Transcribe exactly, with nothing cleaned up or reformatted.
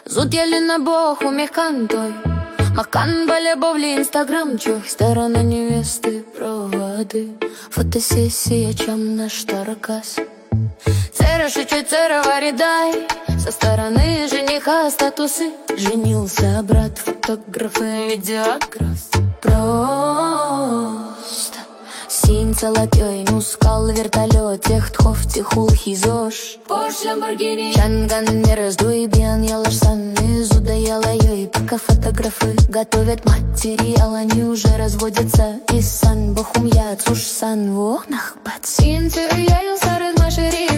Зудели на Бог умех кантой, Макан балебовли инстаграмчух, сторона невесты проводы, фотосессия чем наш таракас. Цера шучет, цера варидай, со стороны жениха статусы. Женился брат, фотографы, видеограф. Просто синь целотёй, мускал вертолет, тех тхов, тихул хизош. Порш Ламборгини, Чанган, не раздуй, бьян, ялашсан, изуда ялайой. Пока фотографы готовят материал, они уже разводятся. Исан, бахум я, цуш сан, вох нах бат. Синь церяю, сарык машери.